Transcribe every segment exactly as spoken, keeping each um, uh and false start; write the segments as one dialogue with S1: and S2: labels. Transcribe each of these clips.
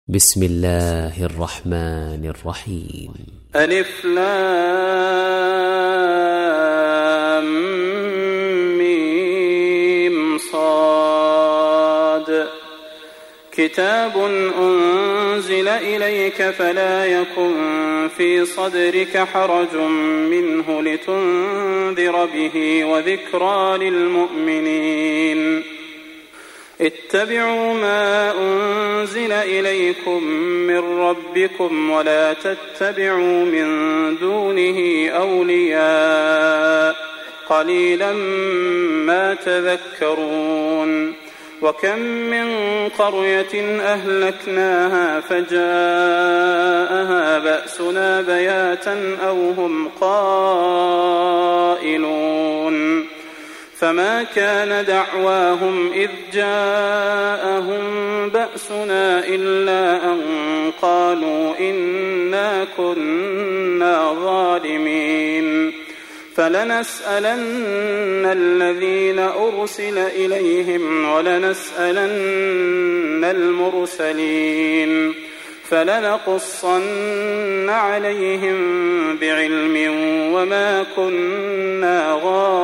S1: بسم الله الرحمن الرحيم.
S2: ألف لام ميم صاد كتاب أنزل إليك فلا يكن في صدرك حرج منه لتنذر به وذكرى للمؤمنين. اتبعوا ما أنزل إليكم من ربكم ولا تتبعوا من دونه أولياء قليلا ما تذكرون. وكم من قرية أهلكناها فجاءها بأسنا بياتا أو هم قائلون فما كان دعواهم إذ جاءهم بأسنا إلا أن قالوا إنا كنا ظالمين. فلنسألن الذين أرسل إليهم ولنسألن المرسلين فلنقصن عليهم بعلم وما كنا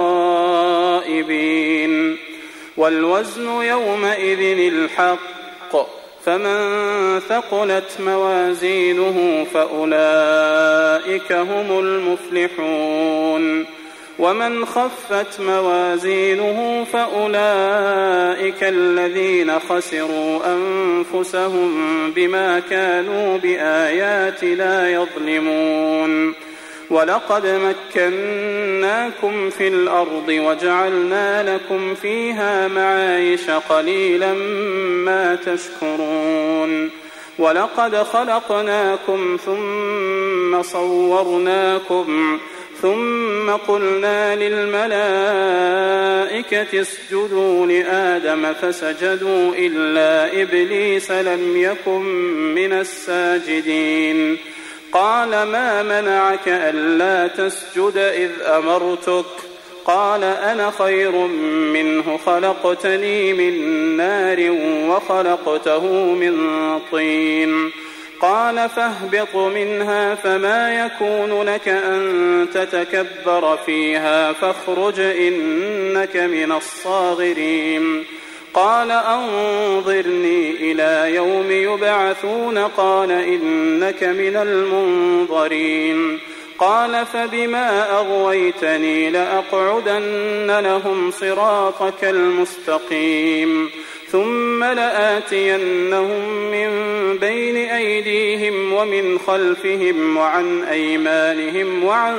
S2: غائبين. والوزن يومئذ الحق فمن ثقلت موازينه فأولئك هم المفلحون ومن خفت موازينه فأولئك الذين خسروا أنفسهم بما كانوا بآياتنا يظلمون. ولقد مكناكم في الأرض وجعلنا لكم فيها معايش قليلا ما تشكرون. ولقد خلقناكم ثم صورناكم ثم قلنا للملائكة اسجدوا لآدم فسجدوا إلا إبليس لم يكن من الساجدين. قال ما منعك ألا تسجد إذ أمرتك؟ قال أنا خير منه خلقتني من نار وخلقته من طين. قال فاهبط منها فما يكون لك أن تتكبر فيها فاخرج إنك من الصاغرين. قال أنظرني إلى يوم يبعثون قال إنك من المنظرين. قال فبما أغويتني لأقعدن لهم صراطك المستقيم ثم لآتينهم من بين أيديهم ومن خلفهم وعن أيمانهم وعن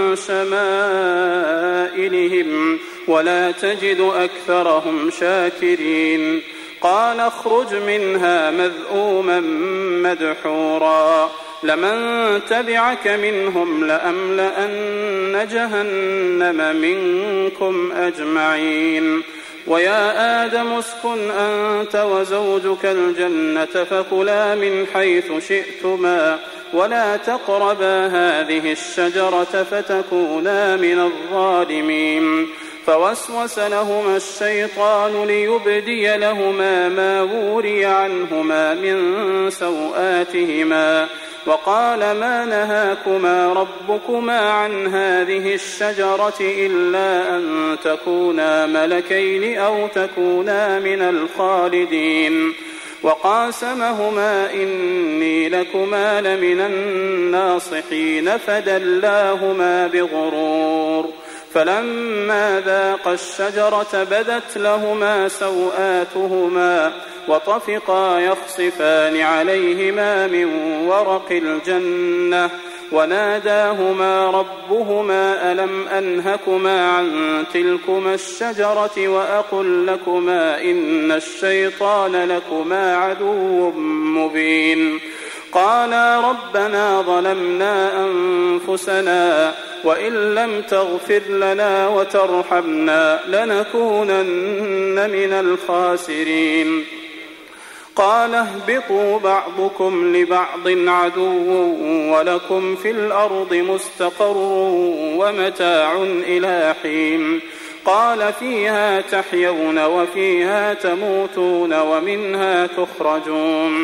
S2: شمائلهم ولا تجد أكثرهم شاكرين. قال اخرج منها مذءوما مدحورا لمن تبعك منهم لأملأن جهنم منكم أجمعين. ويا آدم اسكن أنت وزوجك الجنة فكلا من حيث شئتما ولا تقربا هذه الشجرة فتكونا من الظالمين. فوسوس لهما الشيطان ليبدي لهما ما وري عنهما من سوآتهما وقال ما نهاكما ربكما عن هذه الشجرة إلا أن تكونا ملكين أو تكونا من الخالدين. وقاسمهما إني لكما لمن الناصحين فدلاهما بغرور. فلما ذاقا الشجرة بدت لهما سوآتهما وطفقا يخصفان عليهما من ورق الجنة وناداهما ربهما ألم أنهكما عن تلكما الشجرة وأقل لكما إن الشيطان لكما عدو مبين. قالا ربنا ظلمنا أنفسنا وإن لم تغفر لنا وترحمنا لنكونن من الخاسرين. قال اهبطوا بعضكم لبعض عدو ولكم في الأرض مستقر ومتاع إلى حين. قال فيها تحيون وفيها تموتون ومنها تخرجون.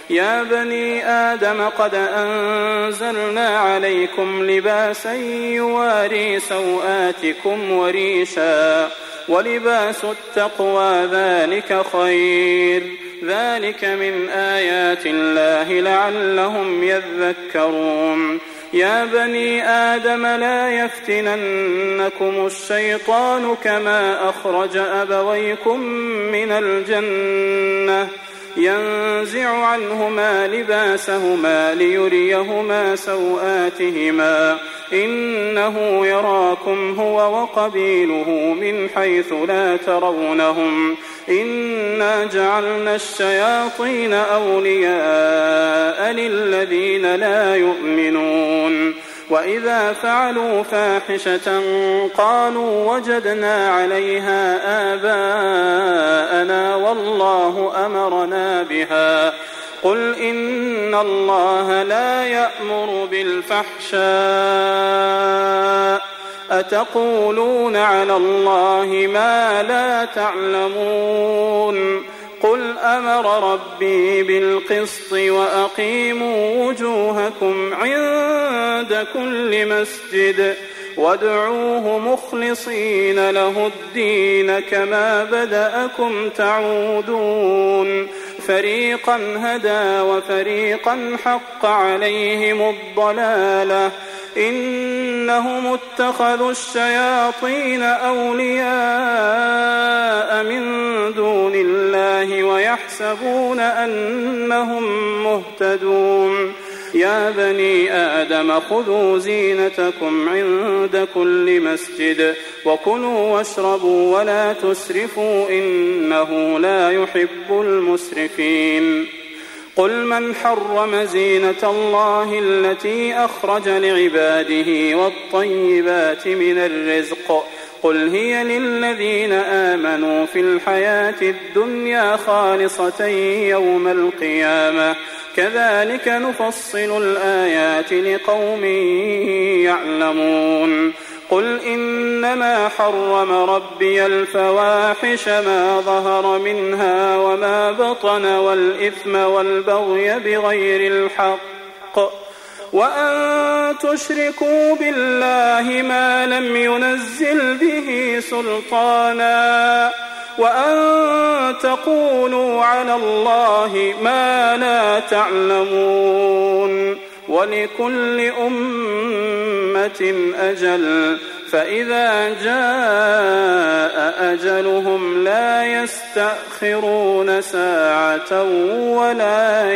S2: يا بني آدم قد أنزلنا عليكم لباسا يواري سوآتكم وريشا ولباس التقوى ذلك خير ذلك من آيات الله لعلهم يذكرون يا بني آدم لا يفتننكم الشيطان كما أخرج أبويكم من الجنة ينزع عنهما لباسهما ليريهما سوآتهما إنه يراكم هو وقبيله من حيث لا ترونهم إنا جعلنا الشياطين أولياء للذين لا يؤمنون وإذا فعلوا فاحشة قالوا وجدنا عليها آباءنا والله أمرنا بها قل إن الله لا يأمر بالفحشاء أتقولون على الله ما لا تعلمون قل أمر ربي بالقسط وأقيموا وجوهكم عند كل مسجد وادعوه مخلصين له الدين كما بدأكم تعودون فريقا هدى وفريقا حق عليهم الضلالة إنهم اتخذوا الشياطين أولياء من دون الله ويحسبون أنهم مهتدون يا بني آدم خذوا زينتكم عند كل مسجد وكلوا واشربوا ولا تسرفوا إنه لا يحب المسرفين قل من حرم زينة الله التي أخرج لعباده والطيبات من الرزق قل هي للذين آمنوا في الحياة الدنيا خالصة يوم القيامة كذلك نفصل الآيات لقوم يعلمون قل إنما حرم ربي الفواحش ما ظهر منها وما بطن والإثم والبغي بغير الحق وأن تشركوا بالله ما لم ينزل به سلطانا وأن تقولوا على الله ما لا تعلمون ولكل أمة أجل فإذا جاء أجلهم لا يستأخرون ساعة ولا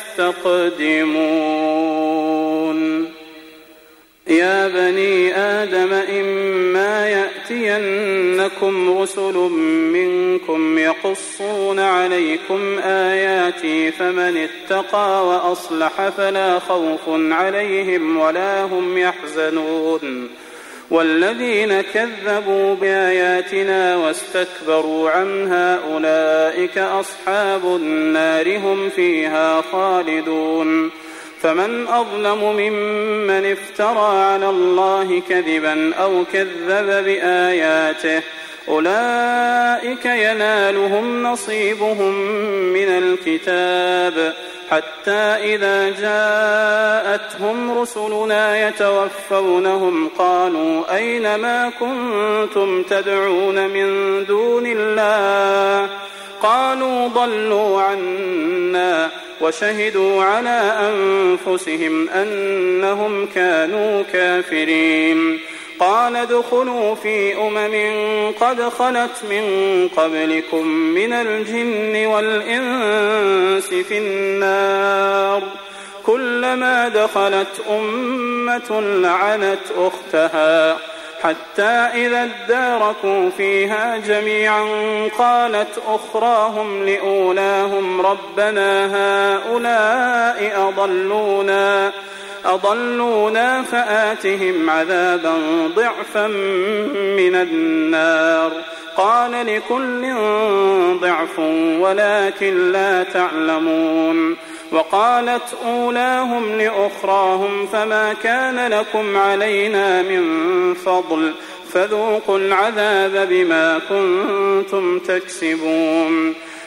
S2: يستقدمون يا بني آدم إما يأتينكم رسل منكم يقصون عليكم آياتي فمن اتقى وأصلح فلا خوف عليهم ولا هم يحزنون والذين كذبوا بآياتنا واستكبروا عنها أولئك أصحاب النار هم فيها خالدون فمن أظلم ممن افترى على الله كذبا أو كذب بآياته أولئك ينالهم نصيبهم من الكتاب حتى إذا جاءتهم رسلنا يتوفونهم قالوا أين ما كنتم تدعون من دون الله قالوا ضلوا عنا وشهدوا على أنفسهم أنهم كانوا كافرين قال ادخلوا في أمم قد خلت من قبلكم من الجن والإنس في النار كلما دخلت أمة لعنت أختها حتى إذا اداركوا فيها جميعا قالت أخراهم لأولاهم ربنا هؤلاء أضلونا أضلونا فآتهم عذابا ضعفا من النار قال لكل ضعف ولكن لا تعلمون وقالت أولاهم لأخراهم فما كان لكم علينا من فضل فذوقوا العذاب بما كنتم تكسبون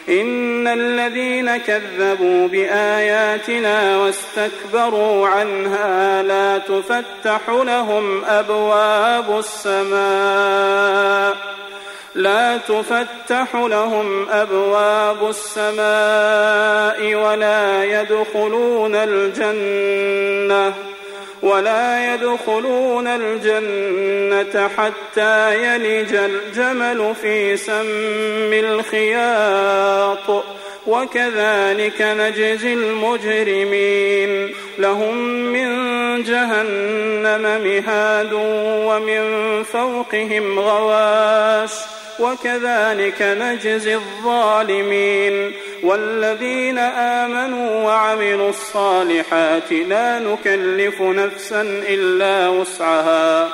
S2: إن الذين كذبوا بآياتنا واستكبروا عنها لا تفتح لهم أبواب السماء لا تفتح لهم أبواب السماء ولا يدخلون الجنة ولا يدخلون الجنة حتى يلج الجمل في سم الخياط وكذلك نجزي المجرمين لهم من جهنم مهاد ومن فوقهم غواش وكذلك نجزي الظالمين والذين آمنوا وعملوا الصالحات لا نكلف نفسا إلا وسعها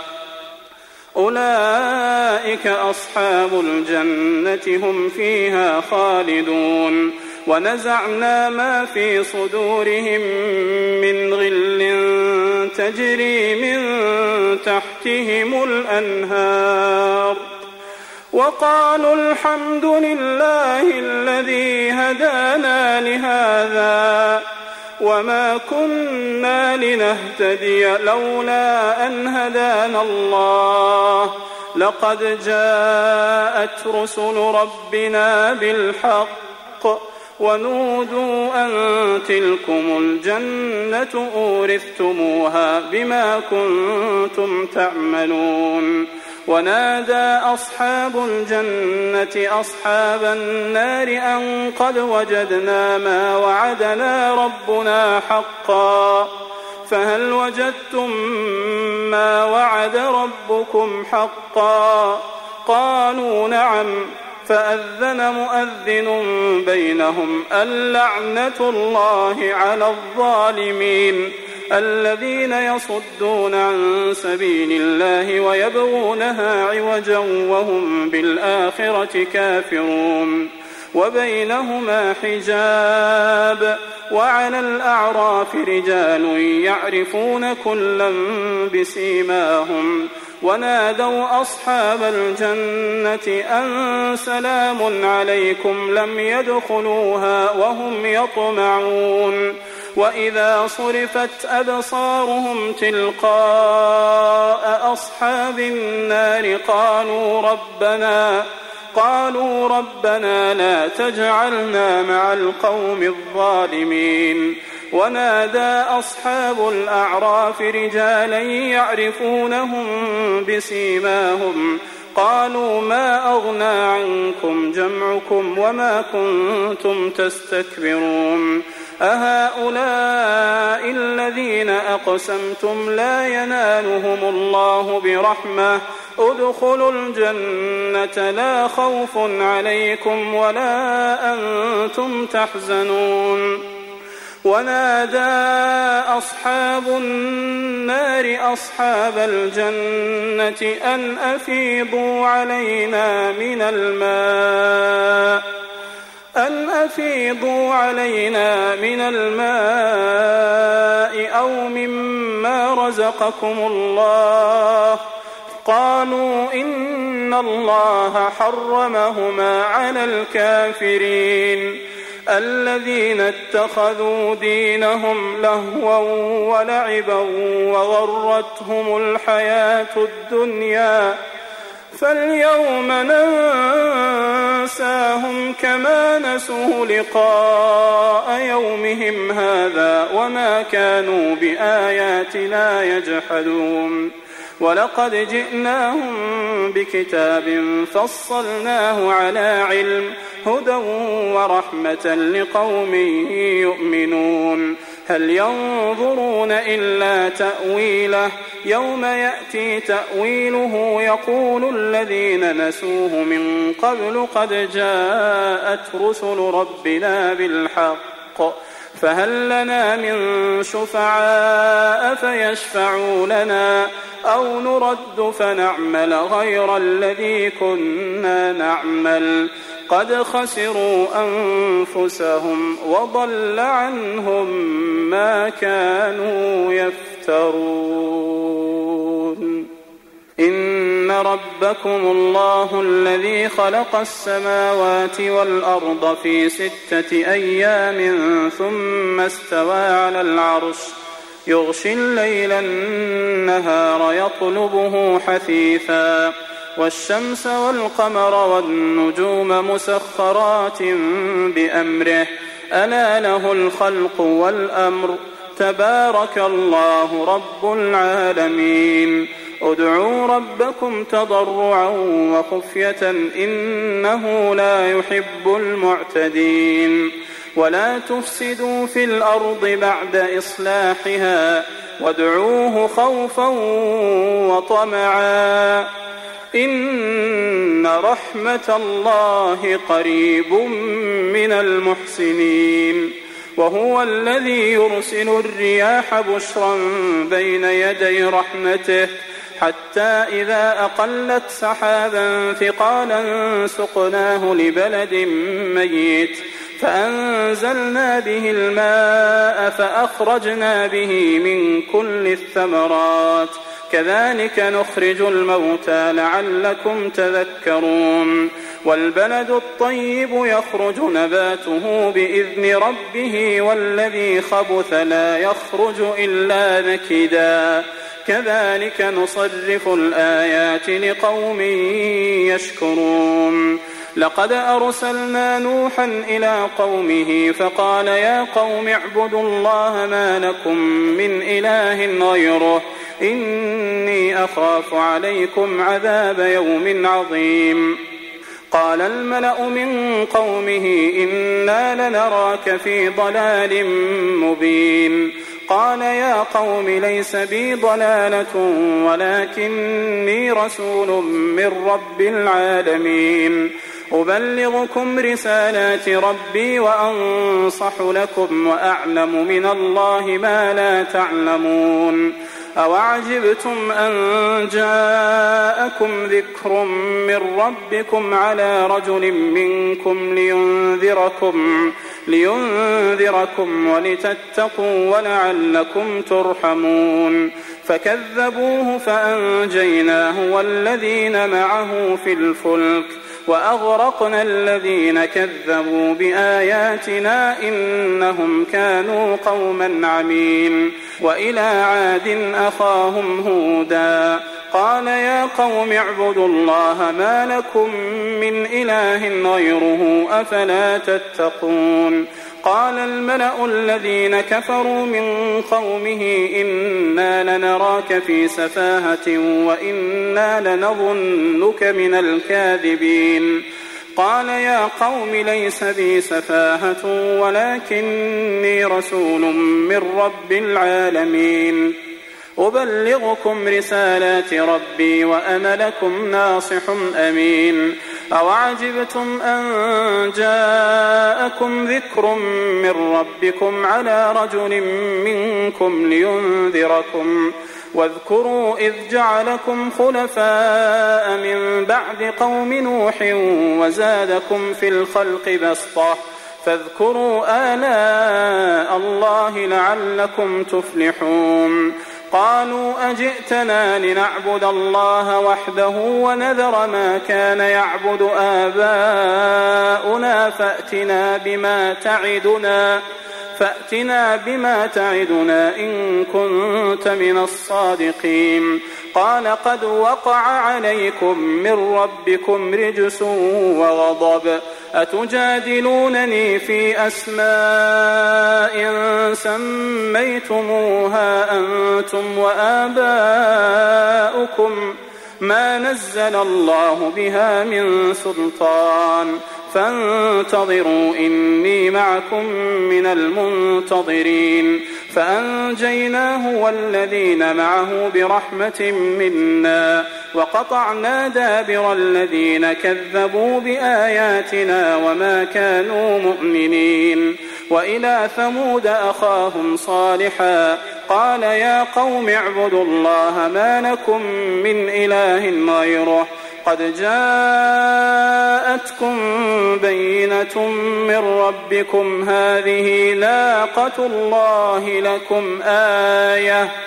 S2: أولئك أصحاب الجنة هم فيها خالدون ونزعنا ما في صدورهم من غل تجري من تحتهم الأنهار وقالوا الحمد لله الذي هدانا لهذا وما كنا لنهتدي لولا أن هدانا الله لقد جاءت رسل ربنا بالحق ونودوا أن تلكم الجنة أورثتموها بما كنتم تعملون ونادى أصحاب الجنة أصحاب النار أن قد وجدنا ما وعدنا ربنا حقا فهل وجدتم ما وعد ربكم حقا قالوا نعم فأذن مؤذن بينهم اللعنة الله على الظالمين الذين يصدون عن سبيل الله ويبغونها عوجا وهم بالآخرة كافرون وبينهما حجاب وعلى الأعراف رجال يعرفون كلا بسيماهم ونادوا أصحاب الجنة أن سلام عليكم لم يدخلوها وهم يطمعون وإذا صرفت أبصارهم تلقاء أصحاب النار قالوا ربنا قالوا ربنا لا تجعلنا مع القوم الظالمين ونادى أصحاب الأعراف رجالا يعرفونهم بسيماهم قالوا ما أغنى عنكم جمعكم وما كنتم تستكبرون أهؤلاء الذين أقسمتم لا ينالهم الله برحمة ادخلوا الجنة لا خوف عليكم ولا أنتم تحزنون ونادى أصحاب النار أصحاب الجنة أن أفيضوا علينا من الماء أن أفيضوا علينا من الماء أو مما رزقكم الله قالوا إن الله حرمهما على الكافرين الذين اتخذوا دينهم لهوا ولعبا وغرتهم الحياة الدنيا فاليوم ننساهم كما نسوا لقاء يومهم هذا وما كانوا بآياتنا يجحدون ولقد جئناهم بكتاب فصلناه على علم هدى ورحمة لقوم يؤمنون هل ينظرون إلا تأويله يوم يأتي تأويله يقول الذين نسوه من قبل قد جاءت رسل ربنا بالحق فهل لنا من شفعاء فيشفعوا لنا أو نرد فنعمل غير الذي كنا نعمل قد خسروا أنفسهم وضل عنهم ما كانوا يفترون إن رب ربكم الله الذي خلق السماوات والأرض في ستة أيام ثم استوى على العرش يغشي الليل النهار يطلبه حثيثا والشمس والقمر والنجوم مسخرات بأمره ألا له الخلق والأمر تبارك الله رب العالمين ادعوا ربكم تضرعا وخفية إنه لا يحب المعتدين ولا تفسدوا في الأرض بعد إصلاحها وادعوه خوفا وطمعا إن رحمة الله قريب من المحسنين وهو الذي يرسل الرياح بشرا بين يدي رحمته حتى إذا أقلت سحابا ثقالا سقناه لبلد ميت فأنزلنا به الماء فأخرجنا به من كل الثمرات كذلك نخرج الموتى لعلكم تذكرون والبلد الطيب يخرج نباته بإذن ربه والذي خبث لا يخرج إلا نكدا كذلك نصرف الآيات لقوم يشكرون لقد أرسلنا نوحا إلى قومه فقال يا قوم اعبدوا الله ما لكم من إله غيره إني أخاف عليكم عذاب يوم عظيم قال الملأ من قومه إنا لنراك في ضلال مبين قال يا قوم ليس بي ضلالة ولكني رسول من رب العالمين أبلغكم رسالات ربي وأنصح لكم وأعلم من الله ما لا تعلمون أوعجبتم أن جاءكم ذكر من ربكم على رجل منكم لينذركم, لينذركم ولتتقوا ولعلكم ترحمون فكذبوه فأنجيناه والذين معه في الفلك وأغرقنا الذين كذبوا بآياتنا إنهم كانوا قوما عمين وإلى عاد أخاهم هودا قال يا قوم اعبدوا الله ما لكم من إله غيره أفلا تتقون قال الملأ الذين كفروا من قومه إنا لنراك في سفاهة وإنا لنظنك من الكاذبين قال يا قوم ليس بي سفاهة ولكني رسول من رب العالمين أبلغكم رسالات ربي وأنا لكم ناصح أمين أوعجبتم أن جاءكم ذكر من ربكم على رجل منكم لينذركم واذكروا إذ جعلكم خلفاء من بعد قوم نوح وزادكم في الخلق بسطة فاذكروا آلاء الله لعلكم تفلحون قالوا أجئتنا لنعبد الله وحده ونذر ما كان يعبد آباؤنا فأتنا بما تعدنا فأتنا بما تعدنا إن كنت من الصادقين قال قد وقع عليكم من ربكم رجس وغضب أتجادلونني في أسماء سميتموها أنتم وآباؤكم ما نزل الله بها من سلطان فانتظروا إني معكم من المنتظرين فأنجيناه والذين معه برحمة منا وقطعنا دابر الذين كذبوا بآياتنا وما كانوا مؤمنين وإلى ثمود أخاهم صالحا قال يا قوم اعبدوا الله ما لكم من إله غيره قد جاءتكم بينة من ربكم هذه ناقة الله لكم آية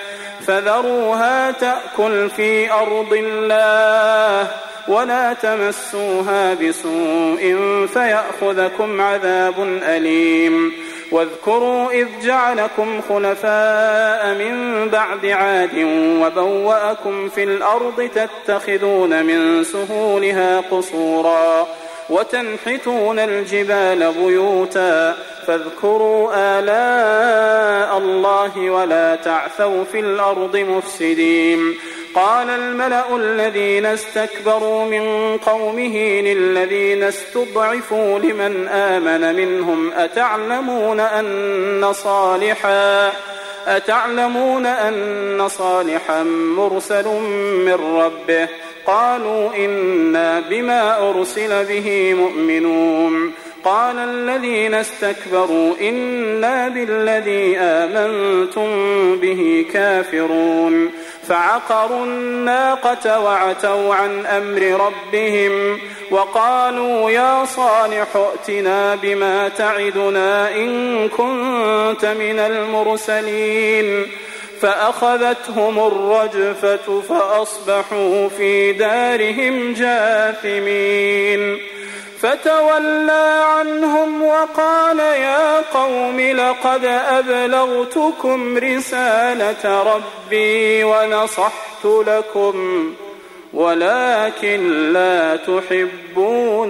S2: فذروها تأكل في أرض الله ولا تمسوها بسوء فيأخذكم عذاب أليم. واذكروا إذ جعلكم خلفاء من بعد عاد وبوأكم في الأرض تتخذون من سهولها قصورا وتنحتون الجبال بيوتا فاذكروا آلاء الله ولا تعثوا في الأرض مفسدين. قال الملأ الذين استكبروا من قومه للذين استضعفوا لمن آمن منهم أتعلمون أن صالحا أتعلمون أن صالحا مرسل من ربه قالوا إنا بما أرسل به مؤمنون. قال الذين استكبروا إنا بالذي آمنتم به كافرون. فعقروا الناقة وعتوا عن أمر ربهم وقالوا يا صالح ائتنا بما تعدنا إن كنت من المرسلين. فأخذتهم الرجفة فأصبحوا في دارهم جاثمين. فتولى عنهم وقال يا قوم لقد أبلغتكم رسالة ربي ونصحت لكم ولكن لا تحبون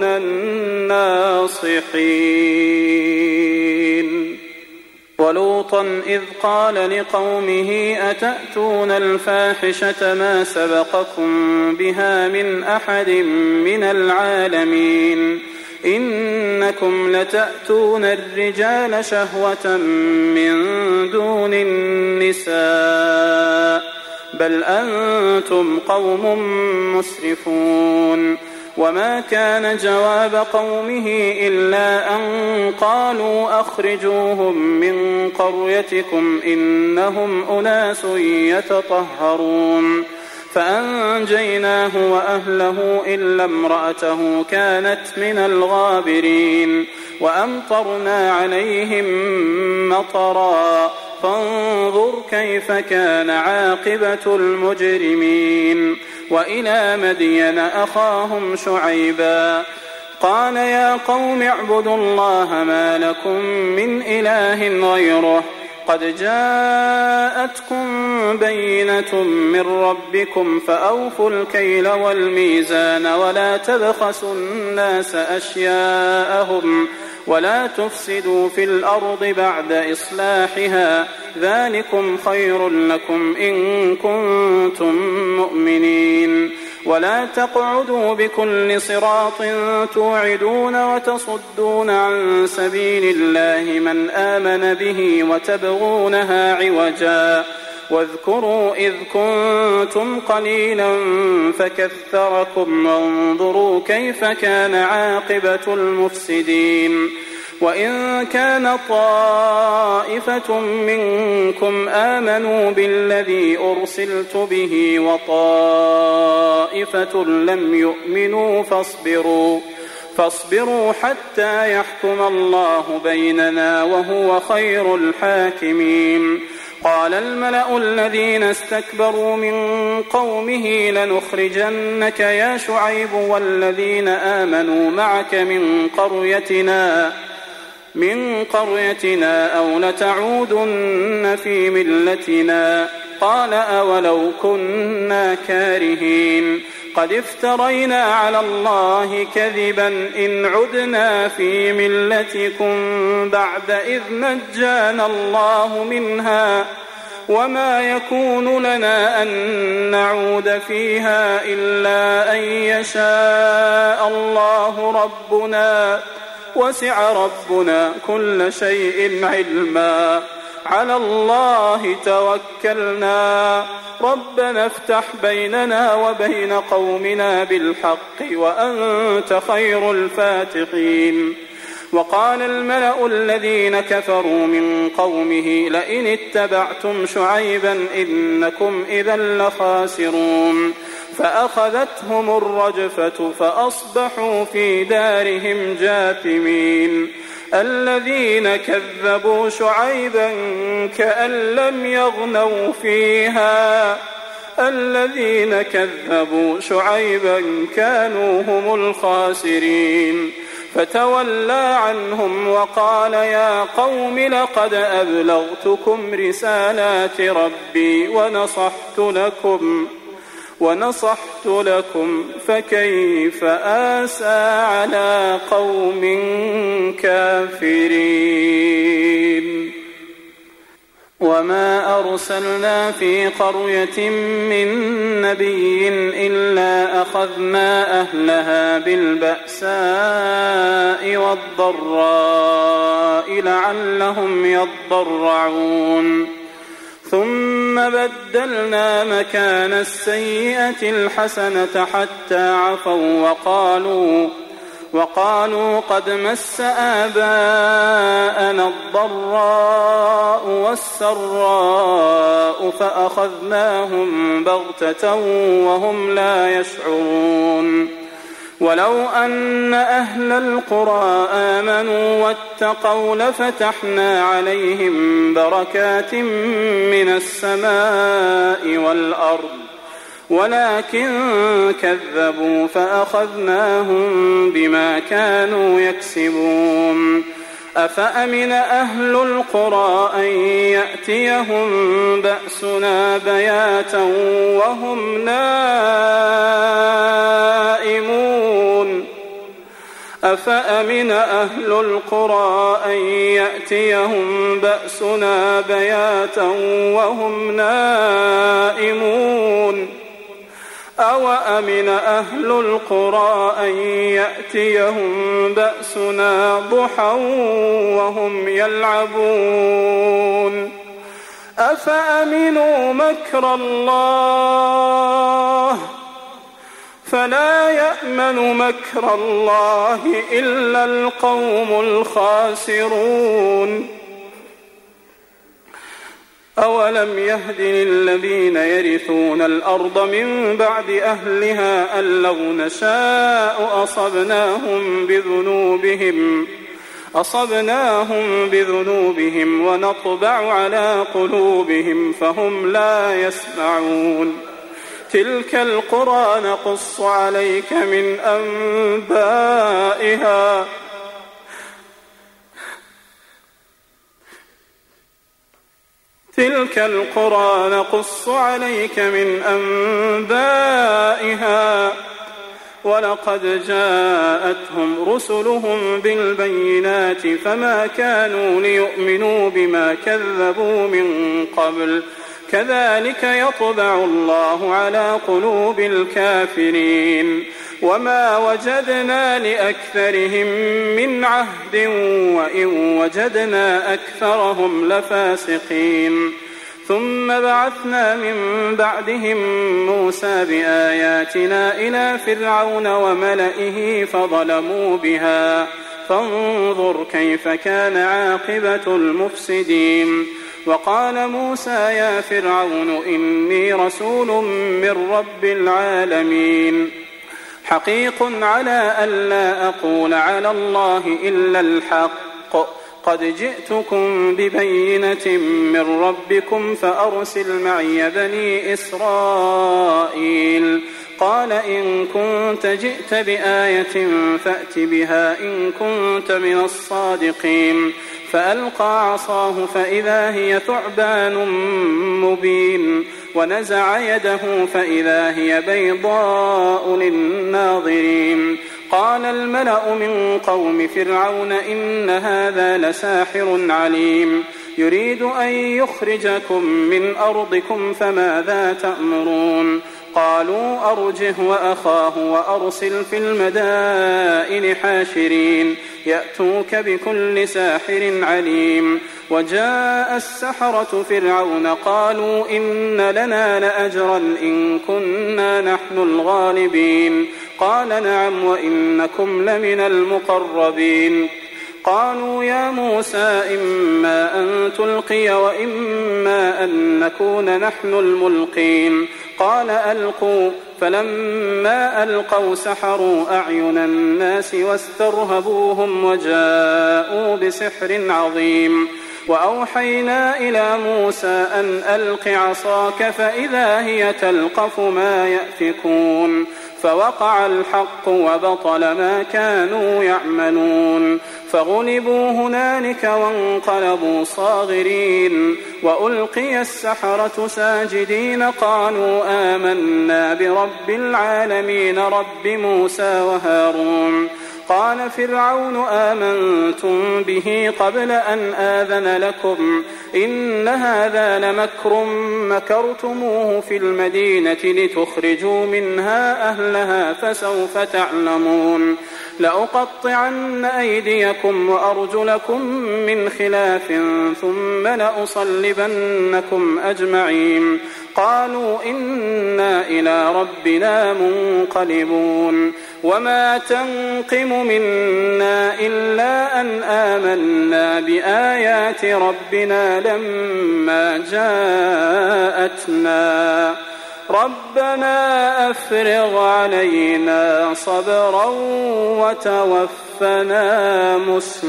S2: الناصحين. ولوطا إذ قال لقومه أتأتون الفاحشة ما سبقكم بها من أحد من العالمين إنكم لتأتون الرجال شهوة من دون النساء بل أنتم قوم مسرفون. وما كان جواب قومه إلا أن قالوا أخرجوهم من قريتكم إنهم أناس يتطهرون. فأنجيناه وأهله إلا امرأته كانت من الغابرين. وأمطرنا عليهم مطرا فانظر كيف كان عاقبة المجرمين. وإلى مدين أخاهم شعيبا قال يا قوم اعبدوا الله ما لكم من إله غيره قد جاءتكم بينة من ربكم فأوفوا الكيل والميزان ولا تبخسوا الناس أشياءهم ولا تفسدوا في الأرض بعد إصلاحها ذلكم خير لكم إن كنتم مؤمنين. ولا تقعدوا بكل صراط توعدون وتصدون عن سبيل الله من آمن به وتبغونها عوجا واذكروا إذ كنتم قليلا فكثركم وانظروا كيف كان عاقبة المفسدين. وإن كان طائفة منكم آمنوا بالذي أرسلت به وطائفة لم يؤمنوا فاصبروا فاصبروا حتى يحكم الله بيننا وهو خير الحاكمين. قال الملأ الذين استكبروا من قومه لنخرجنك يا شعيب والذين آمنوا معك من قريتنا من قريتنا أو لتعودن في ملتنا قال أولو كنا كارهين قد افترينا على الله كذبا إن عدنا في ملتكم بعد إذ نجانا الله منها وما يكون لنا أن نعود فيها إلا أن يشاء الله ربنا وسع ربنا كل شيء علما على الله توكلنا ربنا افتح بيننا وبين قومنا بالحق وأنت خير الفاتحين. وقال الملأ الذين كفروا من قومه لئن اتبعتم شعيبا إنكم إذا لخاسرون. فأخذتهم الرجفة فأصبحوا في دارهم جاثمين. الذين كذبوا شعيبا كأن لم يغنوا فيها الذين كذبوا شعيبا كانوا هم الخاسرين فتولى عنهم وقال يا قوم لقد أبلغتكم رسالات ربي ونصحت لكم ونصحت لكم فكيف آسى على قوم كافرين وما أرسلنا في قرية من نبي إلا أخذنا أهلها بالبأساء والضراء لعلهم يضرعون ثم بدلنا مكان السيئة الحسنة حتى عفوا وقالوا وقالوا قد مس آباءنا الضراء والسراء فأخذناهم بغتة وهم لا يشعرون ولو أن أهل القرى آمنوا واتقوا لفتحنا عليهم بركات من السماء والأرض ولكن كذبوا فأخذناهم بما كانوا يكسبون أفأمن أهل القرى أن يأتيهم بأسنا بياتا وهم نائمون أفأمن أهل القرى أن يأتيهم بأسنا بياتا وهم نائمون أوأمن أهل القرى أن يأتيهم بأسنا ضحى وهم يلعبون أفأمنوا مكر الله فلا يأمن مكر الله إلا القوم الخاسرون أولم يهد للذين يرثون الأرض من بعد أهلها أن لو نشاء أصبناهم بذنوبهم أصبناهم بذنوبهم ونطبع على قلوبهم فهم لا يسمعون تلك القرى نقص عليك من أنبائها تلك القرى نقص عليك من أنبائها ولقد جاءتهم رسلهم بالبينات فما كانوا ليؤمنوا بما كذبوا من قبل كذلك يطبع الله على قلوب الكافرين وما وجدنا لأكثرهم من عهد وإن وجدنا أكثرهم لفاسقين ثم بعثنا من بعدهم موسى بآياتنا إلى فرعون وملئه فظلموا بها فانظر كيف كان عاقبة المفسدين وقال موسى يا فرعون إني رسول من رب العالمين حقيق على ألا أقول على الله إلا الحق قد جئتكم ببينة من ربكم فأرسل معي بني إسرائيل قال إن كنت جئت بآية فأت بها إن كنت من الصادقين فألقى عصاه فإذا هي ثعبان مبين ونزع يده فإذا هي بيضاء للناظرين قال الملأ من قوم فرعون إن هذا لساحر عليم يريد أن يخرجكم من أرضكم فماذا تأمرون قالوا أرجه وأخاه وأرسل في المدائن حاشرين يأتوك بكل ساحر عليم وجاء السحرة فرعون قالوا إن لنا لأجرا إن كنا نحن الغالبين قال نعم وإنكم لمن المقربين قالوا يا موسى إما أن تلقي وإما أن نكون نحن الملقين قال ألقوا، فلما ألقوا سحروا أعين الناس واسترهبوهم وجاءوا بسحر عظيم. وأوحينا إلى موسى أن ألق عصاك فإذا هي تلقف ما يأفكون، فوقع الحق وبطل ما كانوا يعملون، فغلبوا هنالك وانقلبوا صاغرين، وألقي السحرة ساجدين قالوا آمنا برب العالمين رب موسى وهارون. قال فرعون آمنتم به قبل أن آذن لكم إن هذا لمكر مكرتموه في المدينة لتخرجوا منها أهلها فسوف تعلمون. لأقطعن أيديكم وأرجلكم من خلاف ثم لأصلبنكم أجمعين. قالوا إنا إلى ربنا منقلبون. وما تنقم منا إلا أن آمنا بآيات ربنا لما جاءتنا ربنا أفرغ علينا صبرا وتوفنا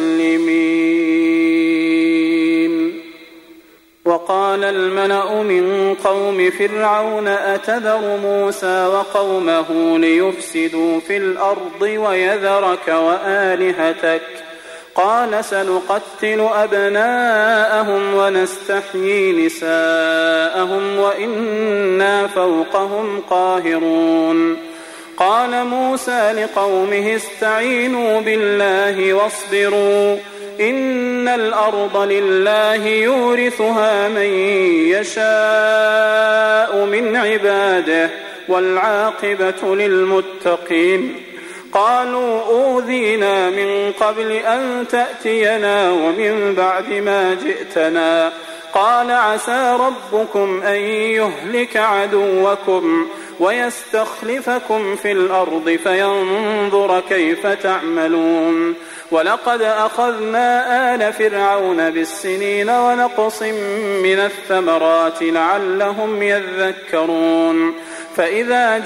S2: مسلمين. وقال الملأ من قوم فرعون أتذر موسى وقومه ليفسدوا في الأرض ويذرك وآلهتك قال سنقتل أبناءهم ونستحيي نساءهم وإنا فوقهم قاهرون. قال موسى لقومه استعينوا بالله واصبروا إن الأرض لله يورثها من يشاء من عباده والعاقبة للمتقين. قالوا أوذينا من قبل أن تأتينا ومن بعد ما جئتنا. قال عسى ربكم أن يهلك عدوكم ويستخلفكم في الأرض فينظر كيف تعملون. ولقد أخذنا آل فرعون بالسنين ونقص من الثمرات لعلهم يذكرون. فإذا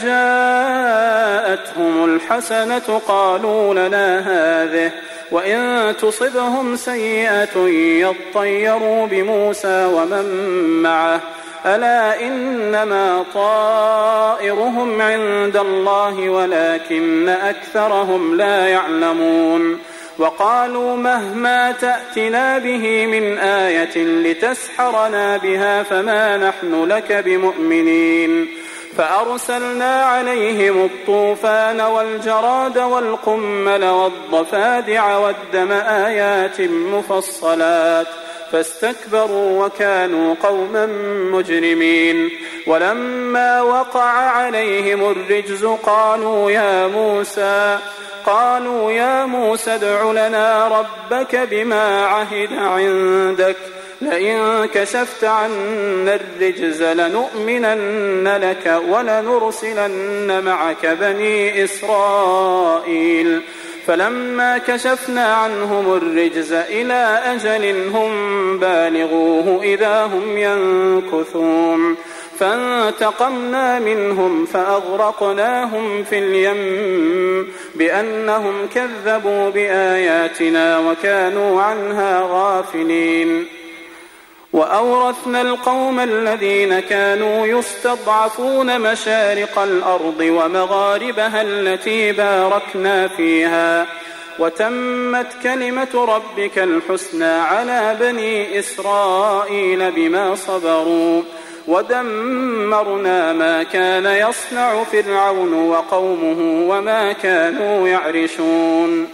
S2: جاءتهم الحسنة قالوا لنا هذه وإن تصبهم سيئة يطيروا بموسى ومن معه ألا إنما طائرهم عند الله ولكن أكثرهم لا يعلمون. وقالوا مهما تأتنا به من آية لتسحرنا بها فما نحن لك بمؤمنين. فأرسلنا عليهم الطوفان والجراد والقمل والضفادع والدم آيات مفصلات فاستكبروا وكانوا قوما مجرمين. ولما وقع عليهم الرجز قالوا يا موسى قالوا يا موسى ادع لنا ربك بما عهد عندك لئن كشفت عنا الرجز لنؤمنن لك ولنرسلن معك بني إسرائيل. فلما كشفنا عنهم الرجز إلى أجل هم بالغوه إذا هم ينكثون. فانتقمنا منهم فأغرقناهم في اليم بأنهم كذبوا بآياتنا وكانوا عنها غافلين. وأورثنا القوم الذين كانوا يستضعفون مشارق الأرض ومغاربها التي باركنا فيها وتمت كلمة ربك الحسنى على بني إسرائيل بما صبروا ودمرنا ما كان يصنع فرعون وقومه وما كانوا يعرشون.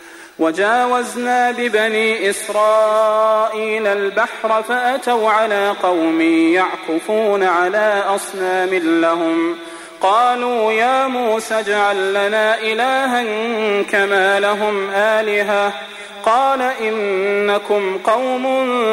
S2: وجاوزنا ببني إسرائيل البحر فأتوا على قوم يعكفون على أصنام لهم قالوا يا موسى اجعل لنا إلها كما لهم آلهة قال إنكم قوم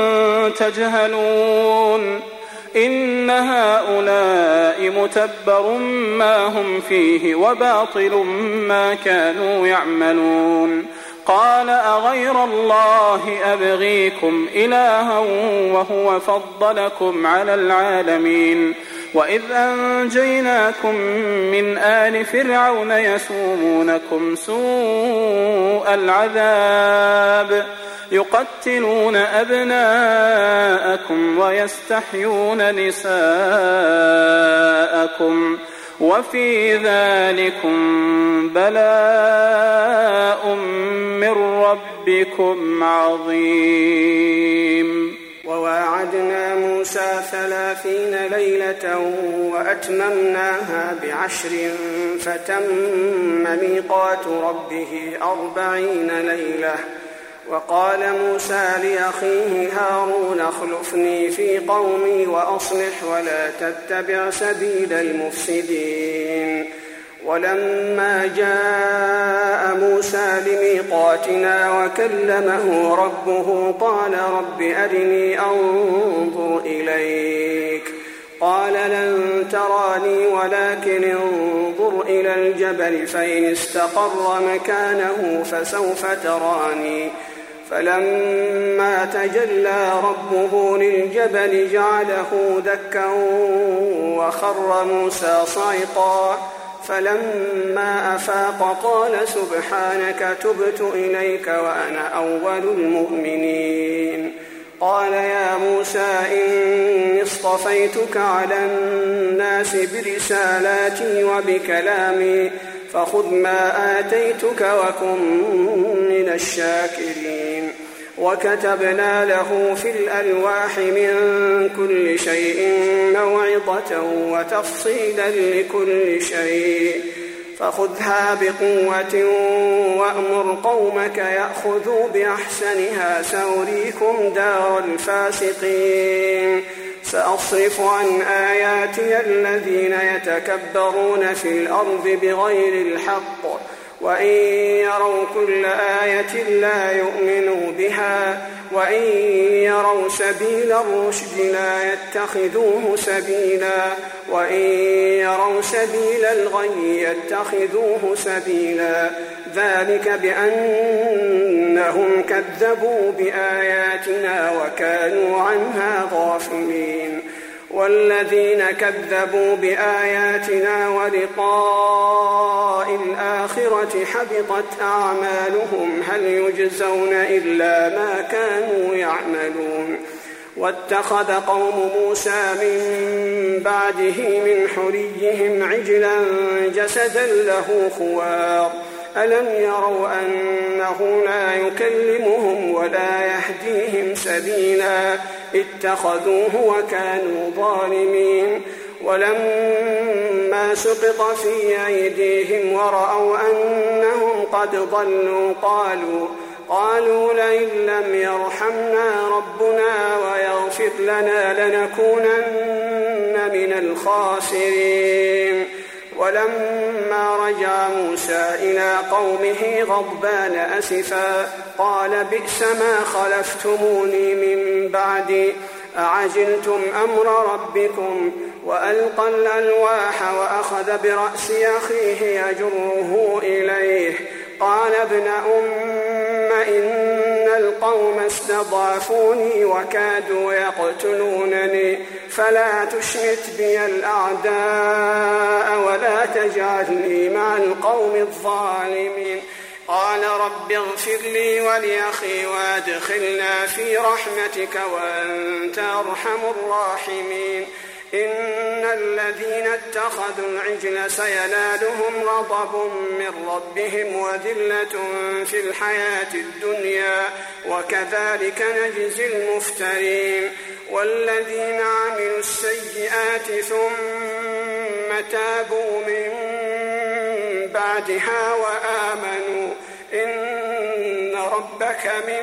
S2: تجهلون إن هؤلاء متبر ما هم فيه وباطل ما كانوا يعملون. قال أغير الله أبغيكم إلها وهو فضلكم على العالمين وإذ أنجيناكم من آل فرعون يسومونكم سوء العذاب يقتلون أبناءكم ويستحيون نساءكم وفي ذلكم بلاء من ربكم عظيم.
S3: وواعدنا موسى ثلاثين ليلة وأتممناها بعشر فتم ميقات ربه أربعين ليلة. وقال موسى لأخيه هارون اخلفني في قومي وأصلح ولا تتبع سبيل المفسدين. ولما جاء موسى لميقاتنا وكلمه ربه قال رب أرني أنظر إليك. قال لن تراني ولكن انظر إلى الجبل فإن استقر مكانه فسوف تراني. فلما تجلى ربه للجبل جعله دكا وخر موسى صعقا. فلما أفاق قال سبحانك تبت إليك وأنا أول المؤمنين. قال يا موسى إني اصطفيتك على الناس برسالاتي وبكلامي فخذ ما آتيتك وكن من الشاكرين. وكتبنا له في الألواح من كل شيء موعظة وتفصيلا لكل شيء فخذها بقوة وأمر قومك يأخذوا بأحسنها سأريكم دار الفاسقين. سأصرف عن آياتي الذين يتكبرون في الأرض بغير الحق وإن يروا كل آية لا يؤمنوا بها وإن يروا سبيل الرشد لا يتخذوه سبيلا وإن يروا سبيل الغي يتخذوه سبيلا. ذلك بأنهم كذبوا بآياتنا وكانوا عنها غافلين. والذين كذبوا بآياتنا ولقاء الآخرة حبطت أعمالهم هل يجزون إلا ما كانوا يعملون. واتخذ قوم موسى من بعده من حليهم عجلا جسدا له خوار ألم يروا أنه لا يكلمهم ولا يهديهم سبيلا اتخذوه وكانوا ظالمين. ولما سقط في أيديهم ورأوا أنهم قد ضلوا قالوا قالوا لئن لم يرحمنا ربنا ويغفر لنا لنكونن من الخاسرين. ولما رجع موسى إلى قومه غضبان أسفا قال بئس ما خلفتموني من بعدي أعجلتم أمر ربكم. وألقى الألواح وأخذ برأس أخيه يجره إليه قال ابن أم إن القوم استضعفوني وكادوا يقتلونني فلا تشمت بي الأعداء ولا تجعلني مع القوم الظالمين. قال رب اغفر لي ولأخي وادخلنا في رحمتك وأنت أرحم الراحمين. إن الذين اتخذوا العجل سينالهم غضب من ربهم وذلة في الحياة الدنيا وكذلك نجزي المفترين. والذين عملوا السيئات ثم تابوا من بعدها وآمنوا إن ربك من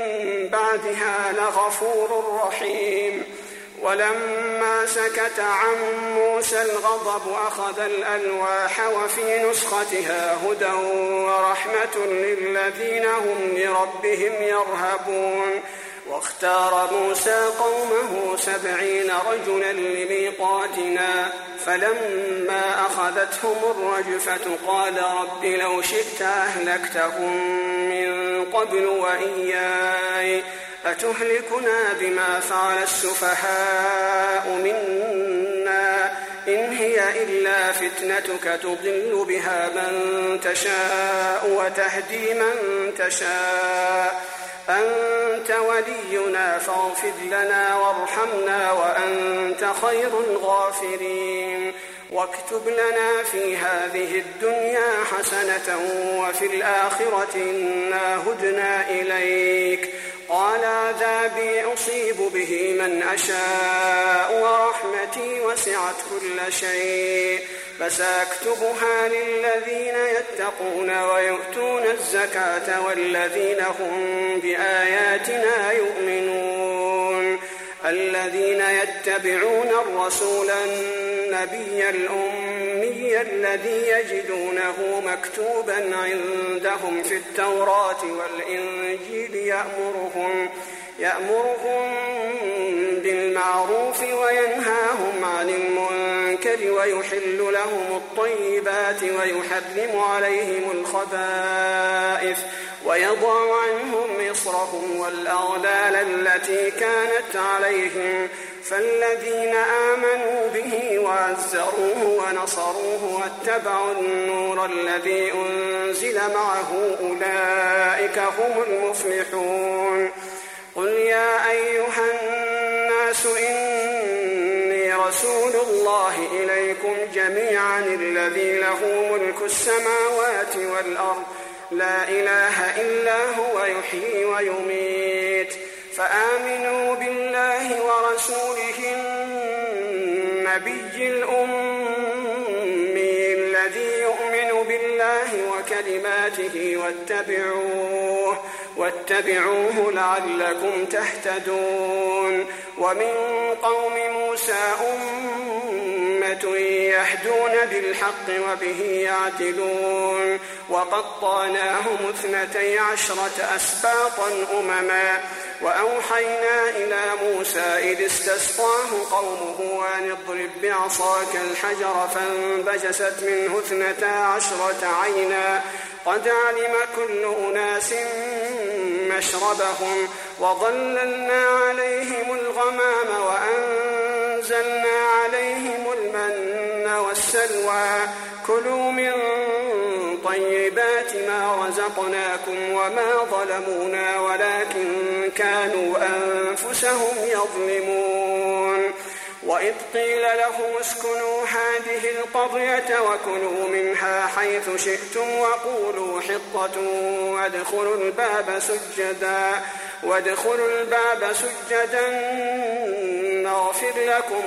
S3: بعدها لغفور رحيم. ولما سكت عن موسى الغضب أخذ الألواح وفي نسختها هدى ورحمة للذين هم لربهم يرهبون. واختار موسى قومه سبعين رجلا لميقاتنا فلما أخذتهم الرجفة قال رب لو شئت أهلكتهم من قبل وإياي أتهلكنا بما فعل السفهاء منا إنها فتنتك تضل بها من تشاء وتهدي من تشاء أنت ولينا فاغفر لنا وارحمنا وأنت خير الغافرين واكتب لنا في هذه الدنيا حسنة وفي الآخرة إنا هدنا إليك قال عذابي أصيب به من أشاء ورحمتي وسعت كل شيء فسأكتبها للذين يتقون ويؤتون الزكاة والذين هم بآياتنا يؤمنون الذين يتبعون الرسول النبي الأمي الذي يجدونه مكتوبا عندهم في التوراة والإنجيل يأمرهم, يأمرهم بالمعروف وينهاهم عن المنكر ويحل لهم الطيبات ويحرم عليهم الخبائث ويضع عنهم إصرهم والأغلال التي كانت عليهم فالذين آمنوا به وعزروه ونصروه واتبعوا النور الذي أنزل معه أولئك هم المفلحون قل يا أيها الناس إني رسول الله إليكم جميعا الذي له ملك السماوات والأرض لا إله إلا هو يحيي ويميت فآمنوا بالله ورسوله النبي الأمي الذي يؤمن بالله وكلماته واتبعوه واتبعوه لعلكم تهتدون ومن قوم موسى أمة يهدون بالحق وبه يعدلون وقطعناهم اثنتي عشرة أسباطا أمما وأوحينا إلى موسى إذ استسقاه قومه أن اضرب بعصاك الحجر فانبجست منه اثنتا عشرة عينا قد علم كل أناس مشربهم وظللنا عليهم الغمام وأنزلنا عليهم المن والسلوى كلوا من طيبات ما رزقناكم وما ظلمونا ولكن كانوا أنفسهم يظلمون وإذ قيل لهم اسكنوا هذه القرية وكلوا منها حيث شئتم وقولوا حطة وادخلوا الباب سجدا وادخلوا الباب سجدا نغفر لكم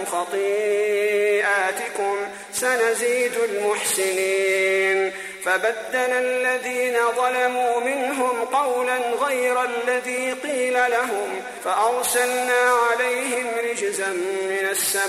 S3: خطيئاتكم سنزيد المحسنين فبدل الذين ظلموا منهم قولا غير الذي قيل لهم فأرسلنا عليهم رجزا من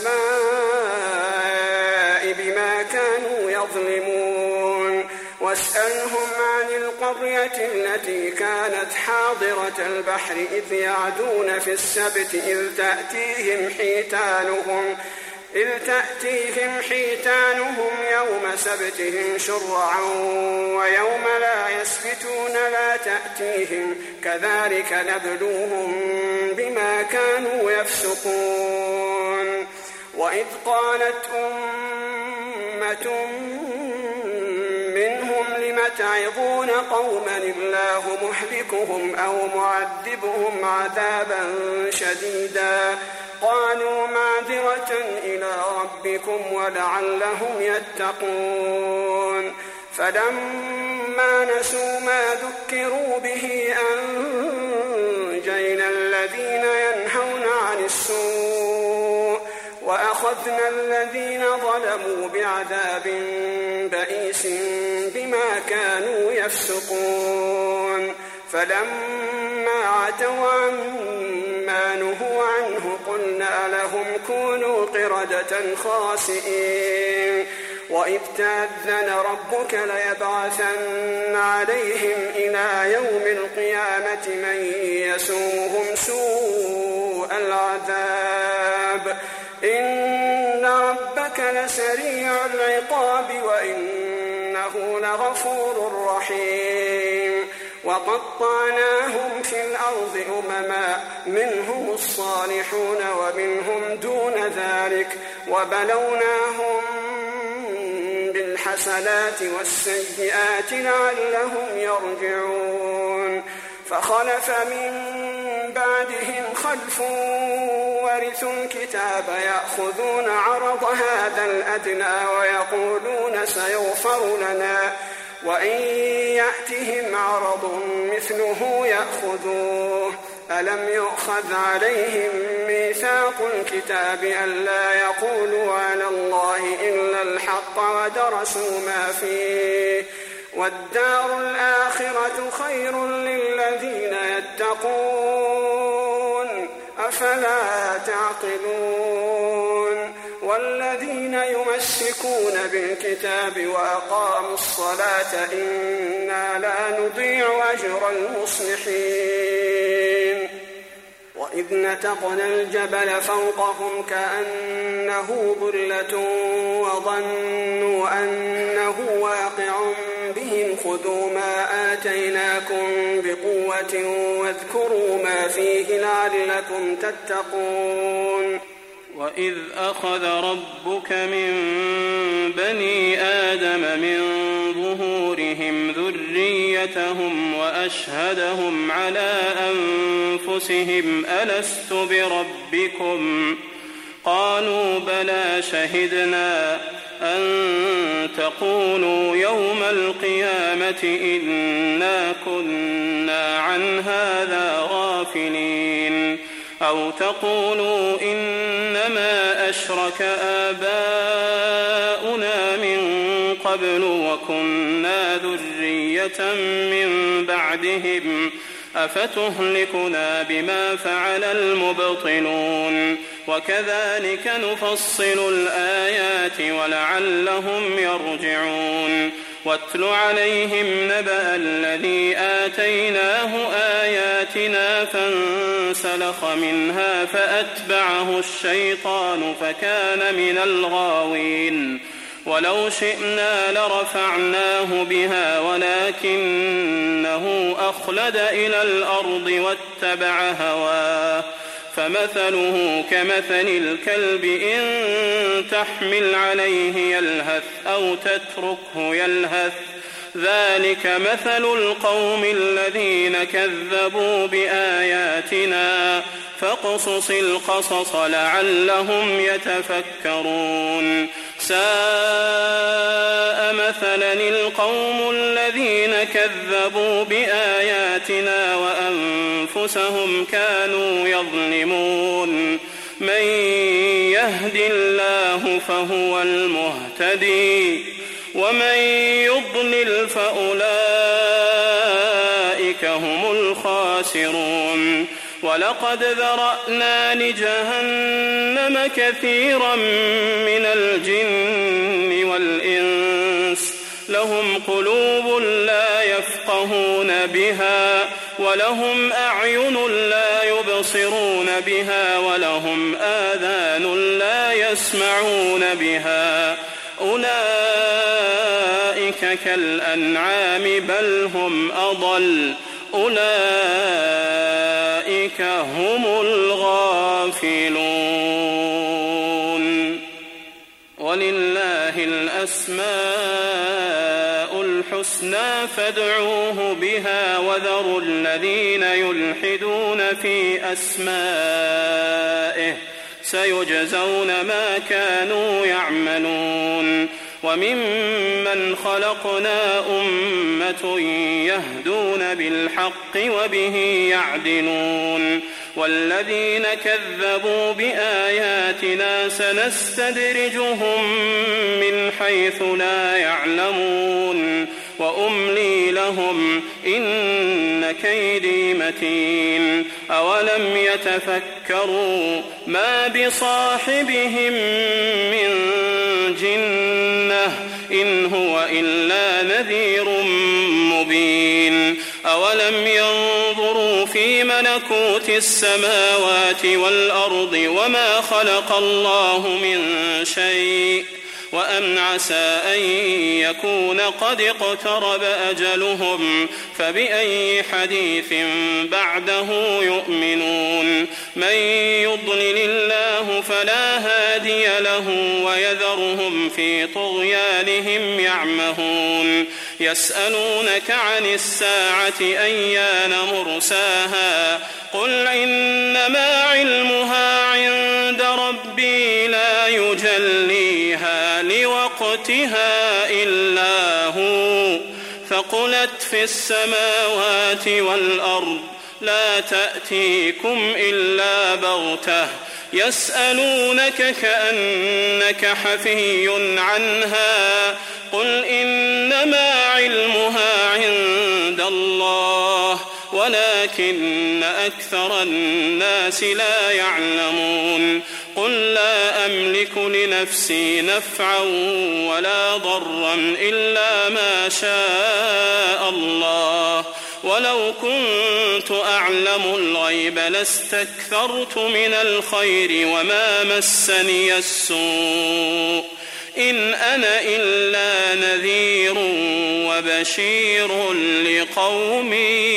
S3: السماء بما كانوا يظلمون واسألهم عن القرية التي كانت حاضرة البحر إذ يعدون في السبت إذ تأتيهم حيتانهم إذ تأتيهم حيتانهم يوم سبتهم شرعا ويوم لا يسبتون لا تأتيهم كذلك نبلوهم بما كانوا يفسقون وإذ قالت أمة منهم لم تعظون قوما الله مهلكهم أو معذبهم عذابا شديدا قالوا معذرة إلى ربكم ولعلهم يتقون فلما نسوا ما ذكروا به أنجينا الذين ينهون عن السوء وأخذنا الذين ظلموا بعذاب بئيس بما كانوا يفسقون فلما عتوا عما نهوا عنه قلنا لهم كونوا قردة خاسئين وإذ تأذن ربك ليبعثن عليهم إلى يوم القيامة من يسومهم سوء العذاب إن ربك لسريع العقاب وإنه لغفور رحيم وقطعناهم في الأرض أمما منهم الصالحون ومنهم دون ذلك وبلوناهم بالحسنات والسيئات لعلهم يرجعون فخلف من بعدهم خلف ورثوا الكتاب يأخذون عرض هذا الأدنى ويقولون سيغفر لنا وإن يأتهم عرض مثله يأخذوه ألم يؤخذ عليهم ميثاق الكتاب ألا يقولوا على الله إلا الحق ودرسوا ما فيه والدار الآخرة خير للذين يتقون أفلا تعقلون والذين يمسكون بالكتاب وأقاموا الصلاة إنا لا نضيع أجر المصلحين وإذ نتقنا الجبل فوقهم كأنه ظلة وظنوا أنه واقع بهم خذوا ما آتيناكم بقوة واذكروا ما فيه لعلكم تتقون
S2: وإذ أخذ ربك من بني آدم من ظهورهم ذريتهم وأشهدهم على أنفسهم ألست بربكم قالوا بلى شهدنا أن تقولوا يوم القيامة إنا كنا عن هذا غافلين أو تقولوا إنما أشرك آباؤنا من قبل وكنا ذرية من بعدهم أفتهلكنا بما فعل المبطلون وكذلك نفصل الآيات ولعلهم يرجعون واتل عليهم نبأ الذي آتيناه آياتنا فانسلخ منها فأتبعه الشيطان فكان من الغاوين ولو شئنا لرفعناه بها ولكنه أخلد إلى الأرض واتبع هواه فمثله كمثل الكلب إن تحمل عليه يلهث أو تتركه يلهث ذلك مثل القوم الذين كذبوا بآياتنا فاقصص القصص لعلهم يتفكرون ساء مثلا القوم الذين كذبوا بآياتنا وأنفسهم كانوا يظلمون من يهد الله فهو المهتدي ومن يضلل فأولئك هم الخاسرون ولقد ذرأنا لجهنم كثيرا من الجن والإنس لهم قلوب لا يفقهون بها ولهم أعين لا يبصرون بها ولهم آذان لا يسمعون بها أولئك كالأنعام بل هم أضل أولئك هم الغافلون ولله الأسماء الحسنى فادعوه بها وذروا الذين يلحدون في أسمائه سيجزون ما كانوا يعملون وممن خلقنا أمة يهدون بالحق وبه يعدلون والذين كذبوا بآياتنا سنستدرجهم من حيث لا يعلمون وأملي لهم إن كيدي متين أولم يتفكروا ما بصاحبهم من جنة إن هو إلا نذير مبين أولم ينظروا في ملكوت السماوات والأرض وما خلق الله من شيء وأن عسى أن يكون قد اقترب أجلهم فبأي حديث بعده يؤمنون من يضلل الله فلا هادي له ويذرهم في طغيانهم يعمهون يسألونك عن الساعة أيان مرساها قل إنما علمها عند ربي لا يجليها لوقتها إلا هو ثقلت في السماوات والأرض لا تأتيكم إلا بغتة يسألونك كأنك حفي عنها قل إنما علمها عند الله ولكن أكثر الناس لا يعلمون قل لا أملك لنفسي نفعا ولا ضرا إلا ما شاء الله ولو كنت أعلم الغيب لاستكثرت من الخير وما مسني السوء إن أنا إلا نذير وبشير لقوم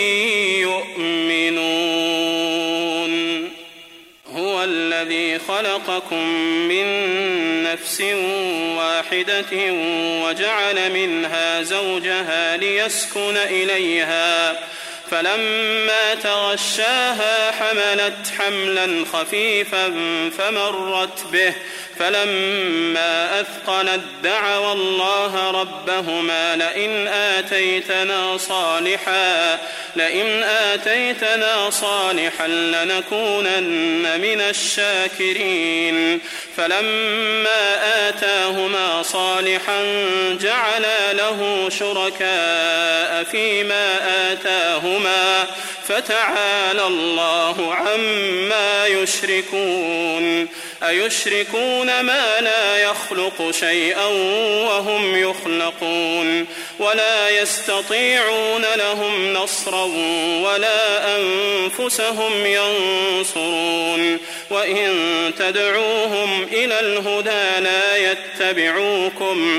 S2: يؤمنون هو الذي خلقكم من نفس واحدة وجعل منها زوجها ليسكن إليها فلما تغشاها حملت حملا خفيفا فمرت به فلما أثقلت دعوا الله ربهما لئن آتيتنا صالحا لئن آتيتنا صالحا لنكونن من الشاكرين فلما آتاهما صالحا جعلا له شركاء فيما آتاهما فتعالى الله عما يشركون أيشركون ما لا يخلق شيئا وهم يخلقون ولا يستطيعون لهم نصرا ولا أنفسهم ينصرون وإن تدعوهم إلى الهدى لا يتبعوكم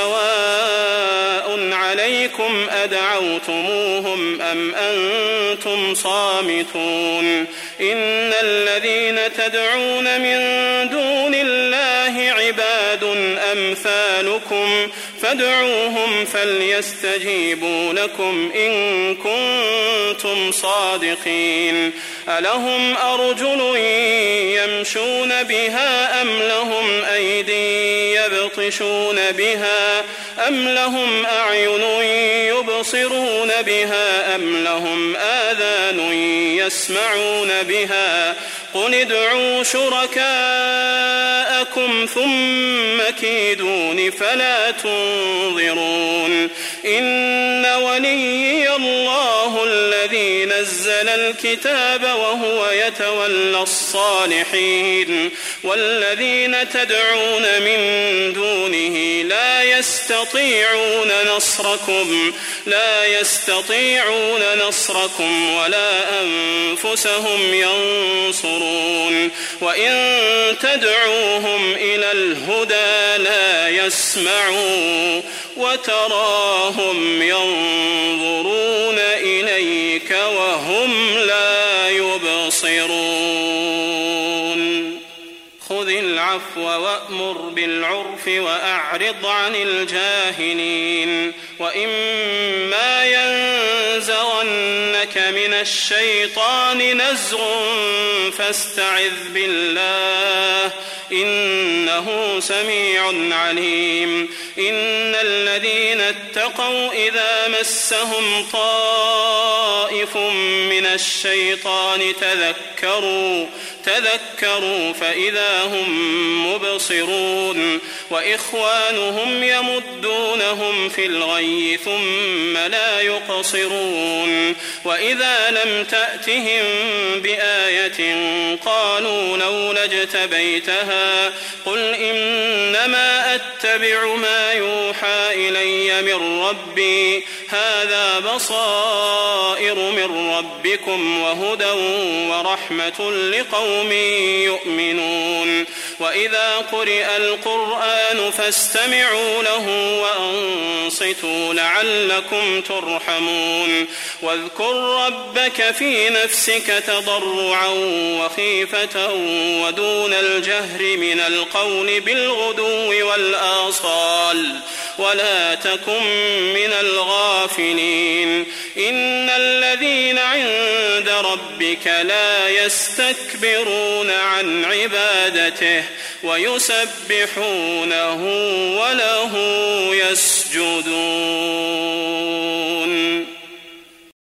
S2: سواء عليكم أدعوتموهم أم أنتم صامتون إن الذين تدعون من دون الله عباد أمثالكم فادعوهم فليستجيبوا لكم إن كنتم صادقين ألهم أرجل يمشون بها أم لهم أيدي يبطشون بها أم لهم أعين يبصرون بها أم لهم آذان يسمعون بها قل ادعوا شركاءكم ثم كيدون فلا تنظرون إن وليي الله الذي نزل الكتاب وهو يتولى الصالحين والذين تدعون من دونه لا يستطيعون نصركم لا يستطيعون نصركم ولا أنفسهم ينصرون وإن تدعوهم إلى الهدى لا يسمعوا وتراهم ينظرون إليك وهم لا يبصرون خذ العفو وأمر بالعرف وأعرض عن الجاهلين وإما ينزغنك من الشيطان نزغ فاستعذ بالله إنه سميع عليم إن الذين اتقوا إذا مسهم طائف من الشيطان تذكروا تذكروا فإذا هم مبصرون وإخوانهم يمدونهم في الغي ثم لا يقصرون وإذا لم تأتهم بآية قالوا لولا اجتبيتها قل إنما أتبع ما يوحى إلي من ربي هذا بصائر من ربكم وهدى ورحمة لقوم يؤمنون وإذا قرئ القرآن فاستمعوا له وأنصتوا لعلكم ترحمون واذكر ربك في نفسك تضرعا وخيفة ودون الجهر من القول بالغدو والآصال ولا تكن من الغافلين إن الذين عند ربك لا يستكبرون عن عبادته ويسبحونه وله يسجدون.